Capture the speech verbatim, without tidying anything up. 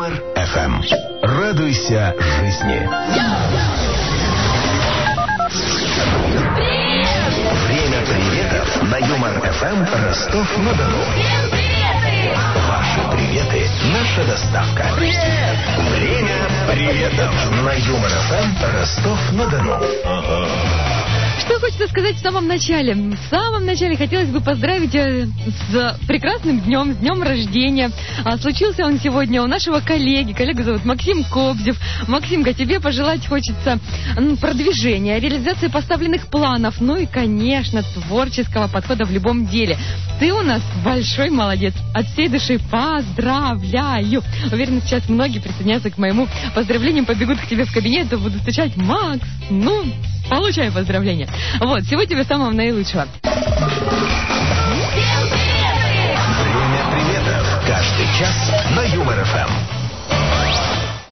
Юмор эф эм. Радуйся жизни. Время приветов на Юмор эф эм Ростов-на-Дону. Ваши приветы – наша доставка. Привет! Время приветов на Юмор эф эм Ростов-на-Дону. Ага. Что хочется сказать в самом начале? В самом начале хотелось бы поздравить с прекрасным днем, с днем рождения. А, случился он сегодня у нашего коллеги. Коллегу зовут Максим Кобзев. Максимка, тебе пожелать хочется продвижения, реализации поставленных планов, ну и, конечно, творческого подхода в любом деле. Ты у нас большой молодец. От всей души поздравляю. Уверена, сейчас многие присоединятся к моему поздравлению, побегут к тебе в кабинет, будут стучать: Макс, ну, получай поздравления. Вот, всего тебе самого наилучшего. Время приветов. Каждый час на